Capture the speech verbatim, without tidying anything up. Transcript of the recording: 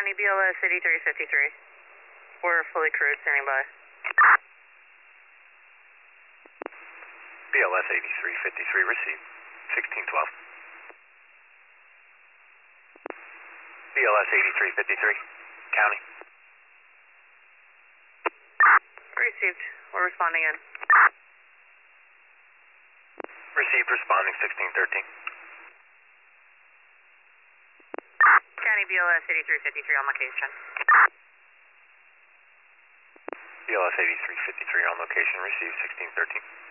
County B L S eighty-three fifty-three. We're fully crewed, standing by. B L S eighty-three fifty-three, received. sixteen twelve. B L S eighty-three fifty-three, County. Received. We're responding in. Received, responding sixteen thirteen. County B L S eighty-three fifty-three on location. B L S eighty-three fifty-three on location, received sixteen thirteen.